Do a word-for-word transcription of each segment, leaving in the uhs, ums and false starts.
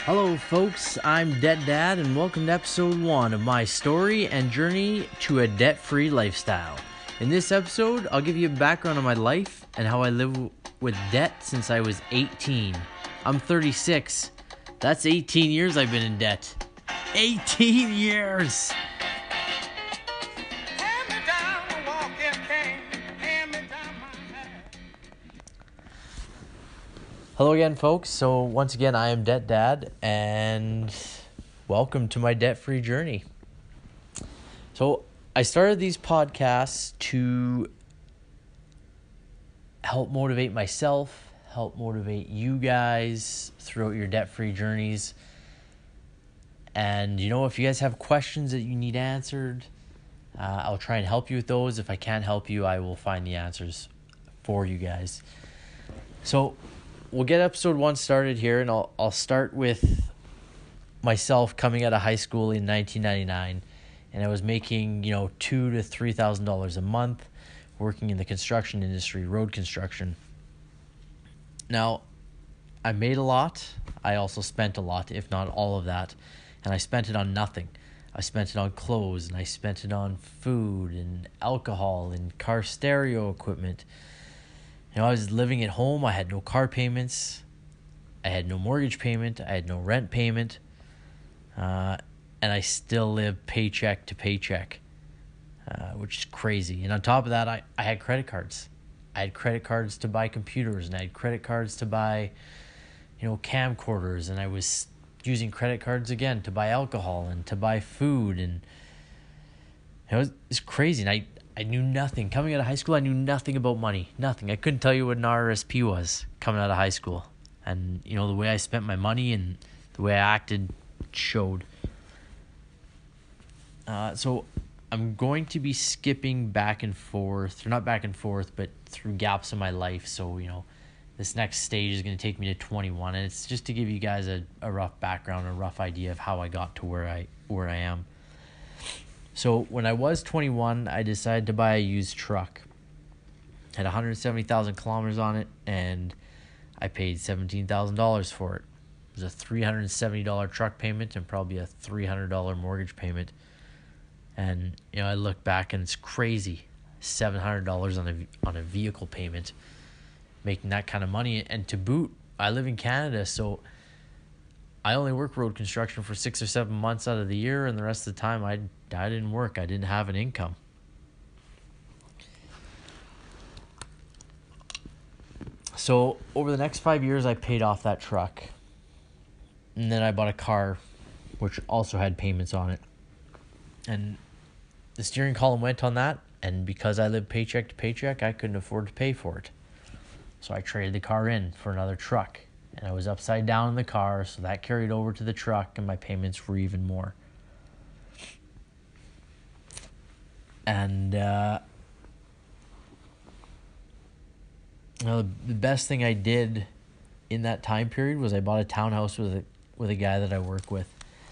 Hello folks, I'm Debt Dad and welcome to episode one of my story and journey to a debt-free lifestyle. In this episode, I'll give you a background on my life and how I live with debt since I was eighteen. I'm thirty-six. That's eighteen years I've been in debt. eighteen years! Hello again, folks. So once again, I am Debt Dad, and welcome to my debt-free journey. So I started these podcasts to help motivate myself, help motivate you guys throughout your debt-free journeys. And, you know, if you guys have questions that you need answered, uh, I'll try and help you with those. If I can't help you, I will find the answers for you guys. So we'll get episode one started here, and I'll I'll start with myself coming out of high school in nineteen ninety-nine, and I was making, you know, two to three thousand dollars a month, working in the construction industry, road construction. Now, I made a lot. I also spent a lot, if not all of that, and I spent it on nothing. I spent it on clothes, and I spent it on food and alcohol and car stereo equipment. You know, I was living at home. I had no car payments. I had no mortgage payment. I had no rent payment. Uh, and I still live paycheck to paycheck, uh, which is crazy. And on top of that, I, I had credit cards. I had credit cards to buy computers, and I had credit cards to buy, you know, camcorders. And I was using credit cards again to buy alcohol and to buy food. And it was, it's crazy. And I... I knew nothing. Coming out of high school, I knew nothing about money. Nothing. I couldn't tell you what an R R S P was coming out of high school. And, you know, the way I spent my money and the way I acted showed. Uh, so I'm going to be skipping back and forth, or not back and forth, but through gaps in my life. So, you know, this next stage is going to take me to twenty-one. And it's just to give you guys a, a rough background, a rough idea of how I got to where I where I am. So when I was twenty-one, I decided to buy a used truck. It had one hundred seventy thousand kilometers on it, and I paid seventeen thousand dollars for it. It was a three hundred seventy dollars truck payment and probably a three hundred dollars mortgage payment. And, you know, I look back and it's crazy. seven hundred dollars on a, on a vehicle payment, making that kind of money. And to boot, I live in Canada, so I only work road construction for six or seven months out of the year, and the rest of the time I I didn't work. I didn't have an income. So over the next five years, I paid off that truck, and then I bought a car, which also had payments on it. And the steering column went on that, and because I lived paycheck to paycheck, I couldn't afford to pay for it. So I traded the car in for another truck. And I was upside down in the car, so that carried over to the truck, and my payments were even more. And, uh, you know, the best thing I did in that time period was I bought a townhouse with a, with a guy that I work with.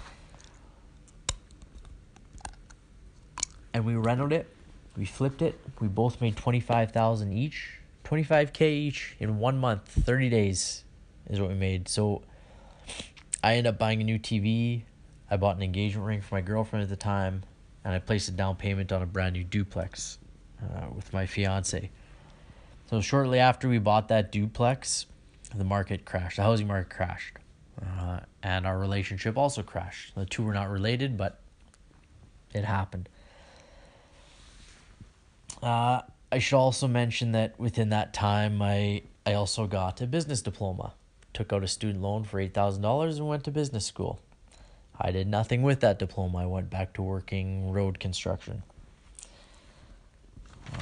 And we rented it, we flipped it, we both made twenty-five thousand dollars each, twenty-five thousand dollars each in one month, thirty days. Is what we made. So I ended up buying a new T V. I bought an engagement ring for my girlfriend at the time, and I placed a down payment on a brand new duplex uh, with my fiance. So shortly after we bought that duplex, the market crashed. The housing market crashed, uh, and our relationship also crashed. The two were not related, but it happened. Uh, I should also mention that within that time, I I also got a business diploma. Took out a student loan for eight thousand dollars and went to business school. I did nothing with that diploma. I went back to working road construction. Uh,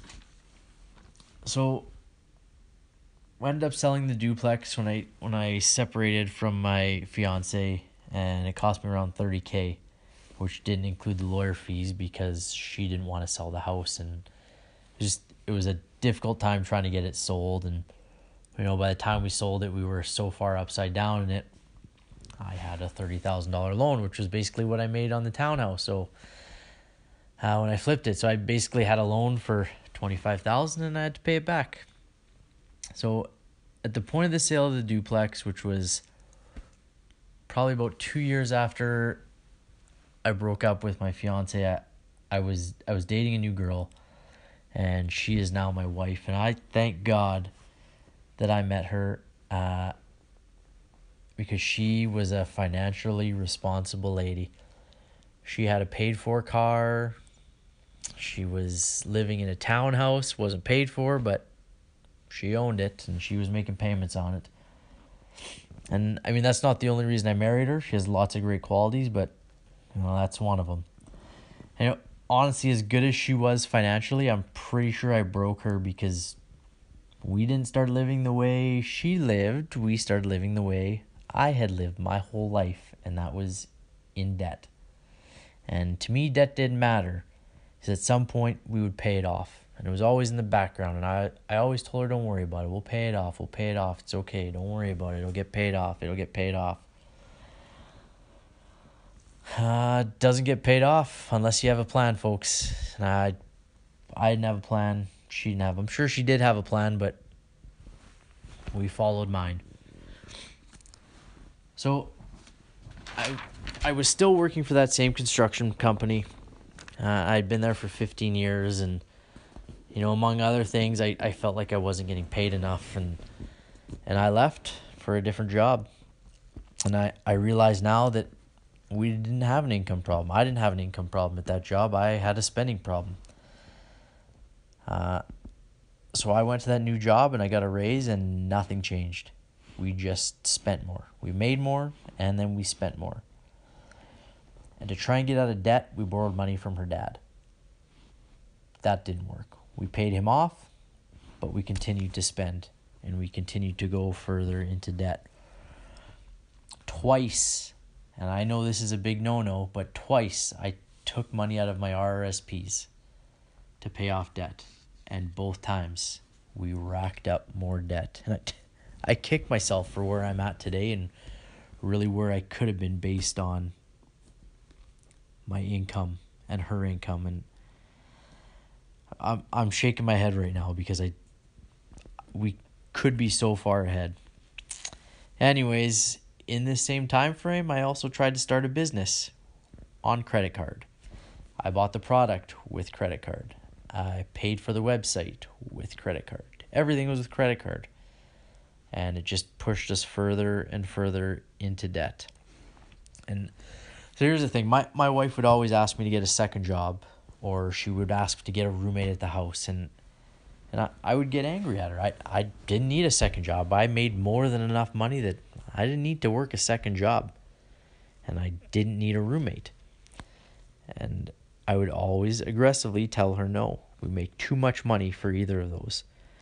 so, I ended up selling the duplex when I when I separated from my fiance, and it cost me around thirty thousand dollars, which didn't include the lawyer fees because she didn't want to sell the house, and it was just it was a difficult time trying to get it sold. And you know, by the time we sold it, we were so far upside down in it. I had a thirty thousand dollars loan, which was basically what I made on the townhouse. So uh, when I flipped it, so I basically had a loan for twenty-five thousand dollars and I had to pay it back. So at the point of the sale of the duplex, which was probably about two years after I broke up with my fiance, I, I was I was dating a new girl, and she is now my wife. And I thank God that I met her, uh, because she was a financially responsible lady. She had a paid-for car. She was living in a townhouse, wasn't paid for, but she owned it, and she was making payments on it. And, I mean, that's not the only reason I married her. She has lots of great qualities, but, you know, that's one of them. And, you know, honestly, as good as she was financially, I'm pretty sure I broke her because we didn't start living the way she lived. We started living the way I had lived my whole life, and that was in debt. And to me, debt didn't matter, because at some point we would pay it off. And it was always in the background. And I, I always told her, don't worry about it. We'll pay it off. We'll pay it off. It's okay. Don't worry about it. It'll get paid off. It'll get paid off. Uh, doesn't get paid off unless you have a plan, folks. And I, I didn't have a plan. She didn't have. I'm sure she did have a plan, but we followed mine. So I, I was still working for that same construction company. Uh, I'd been there for fifteen years, and you know, among other things, I, I felt like I wasn't getting paid enough, and and I left for a different job. And I, I realize now that we didn't have an income problem. I didn't have an income problem at that job. I had a spending problem. Uh, so I went to that new job, and I got a raise, and nothing changed. We just spent more. We made more, and then we spent more. And to try and get out of debt, we borrowed money from her dad. That didn't work. We paid him off, but we continued to spend, and we continued to go further into debt. Twice, and I know this is a big no-no, but twice I took money out of my R R S Ps to pay off debt, and both times we racked up more debt. And I, I kick myself for where I'm at today, and really where I could have been based on my income and her income. And I'm I'm shaking my head right now because I we could be so far ahead. Anyways, in this same time frame, I also tried to start a business on credit card. I bought the product with credit card. I paid for the website with credit card. Everything was with credit card. And it just pushed us further and further into debt. And so here's the thing. My my wife would always ask me to get a second job, or she would ask to get a roommate at the house, and and I, I would get angry at her. I, I didn't need a second job. I made more than enough money that I didn't need to work a second job. And I didn't need a roommate. And I would always aggressively tell her no. We make too much money for either of those.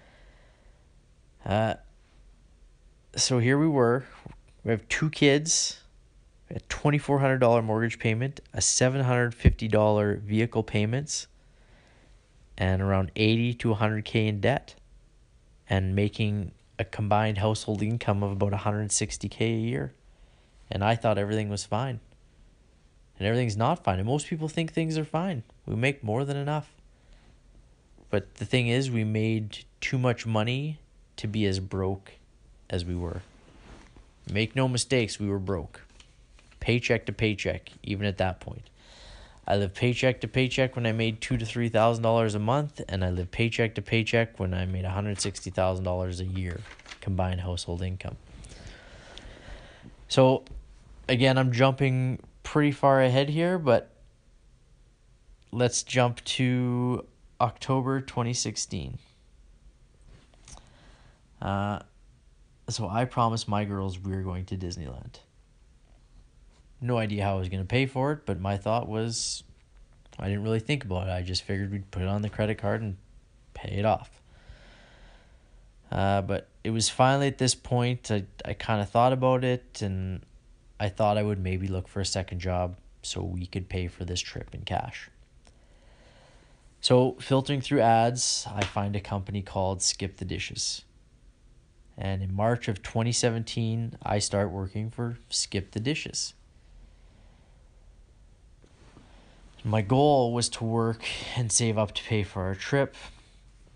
Uh, so here we were. We have two kids, a twenty-four hundred dollars mortgage payment, a seven hundred fifty dollars vehicle payments, and around eighty to one hundred K in debt, and making a combined household income of about one hundred sixty K a year. And I thought everything was fine. And everything's not fine. And most people think things are fine. We make more than enough. But the thing is, we made too much money to be as broke as we were. Make no mistakes, we were broke. Paycheck to paycheck, even at that point. I lived paycheck to paycheck when I made two to three thousand dollars a month, and I lived paycheck to paycheck when I made one hundred sixty thousand dollars a year combined household income. So, again, I'm jumping pretty far ahead here, but let's jump to October twenty sixteen. Uh, so I promised my girls we were going to Disneyland. No idea how I was going to pay for it, but my thought was, I didn't really think about it. I just figured we'd put it on the credit card and pay it off. Uh, but it was finally at this point, I, I kind of thought about it, and I thought I would maybe look for a second job so we could pay for this trip in cash. So filtering through ads, I find a company called Skip the Dishes. And in March of twenty seventeen, I start working for Skip the Dishes. My goal was to work and save up to pay for our trip.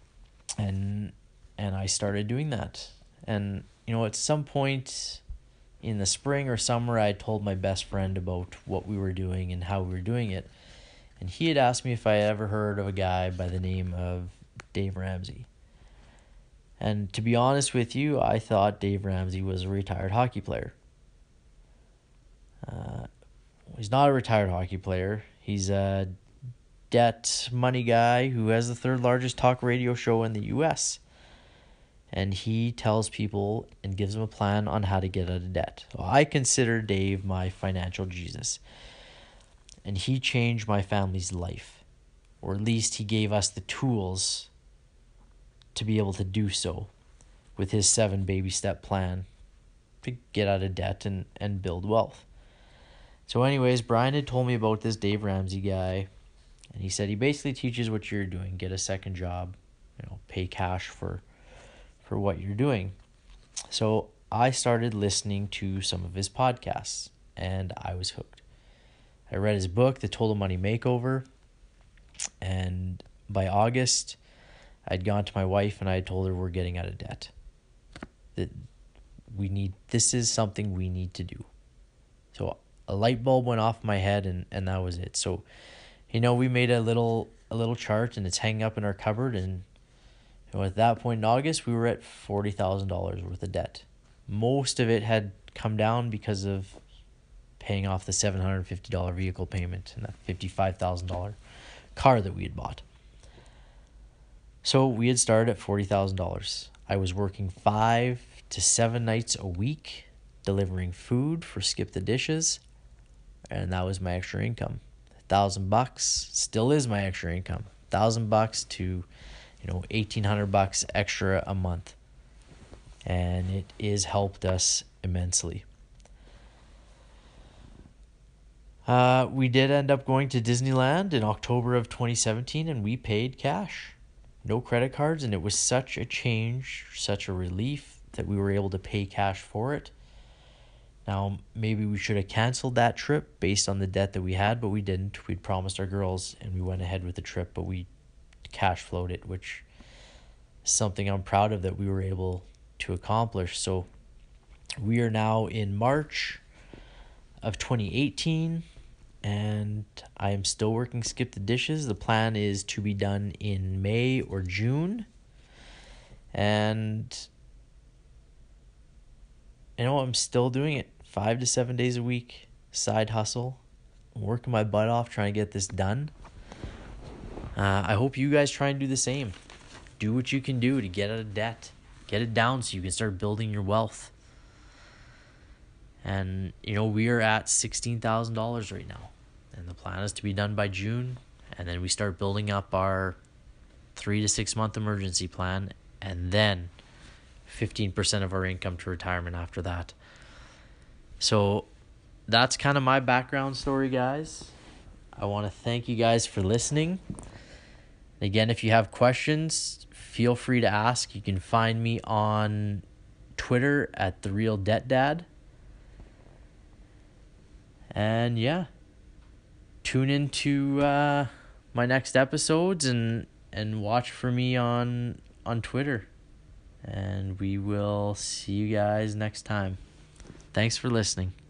And and I started doing that. And, you know, at some point, in the spring or summer, I told my best friend about what we were doing and how we were doing it. And he had asked me if I had ever heard of a guy by the name of Dave Ramsey. And to be honest with you, I thought Dave Ramsey was a retired hockey player. Uh, he's not a retired hockey player. He's a debt money guy who has the third largest talk radio show in the U S. And he tells people and gives them a plan on how to get out of debt. So I consider Dave my financial Jesus. And he changed my family's life. Or at least he gave us the tools to be able to do so with his seven baby step plan to get out of debt and, and build wealth. So anyways, Brian had told me about this Dave Ramsey guy, and he said he basically teaches what you're doing. Get a second job, you know, pay cash for for what you're doing. So I started listening to some of his podcasts, and I was hooked. I read his book, The Total Money Makeover, and by August, I'd gone to my wife and I had told her we're getting out of debt. That we need, this is something we need to do. So a light bulb went off my head, and, and that was it. So, you know, we made a little a little chart, and it's hanging up in our cupboard. And you know, at that point in August, we were at forty thousand dollars worth of debt. Most of it had come down because of paying off the seven hundred fifty dollars vehicle payment and that fifty-five thousand dollars car that we had bought. So we had started at forty thousand dollars. I was working five to seven nights a week, delivering food for Skip the Dishes, and that was my extra income. A thousand bucks still is my extra income. Thousand bucks to, you know, eighteen hundred bucks extra a month, and it is helped us immensely. Uh, we did end up going to Disneyland in October of twenty seventeen, and we paid cash. No credit cards, and it was such a change, such a relief that we were able to pay cash for it. Now, maybe we should have canceled that trip based on the debt that we had, but we didn't. We'd promised our girls, and we went ahead with the trip, but we cash flowed it, which is something I'm proud of that we were able to accomplish. So we are now in March of twenty eighteen, and I am still working Skip the Dishes. The plan is to be done in May or June. And you know, I'm still doing it five to seven days a week, side hustle. I'm working my butt off trying to get this done. Uh, I hope you guys try and do the same. Do what you can do to get out of debt. Get it down so you can start building your wealth. And, you know, we are at sixteen thousand dollars right now. And the plan is to be done by June. And then we start building up our three to six month emergency plan. And then fifteen percent of our income to retirement after that. So that's kind of my background story, guys. I want to thank you guys for listening. Again, if you have questions, feel free to ask. You can find me on Twitter at The Real Debt Dad. And yeah, tune into uh, my next episodes and and watch for me on on Twitter. And we will see you guys next time. Thanks for listening.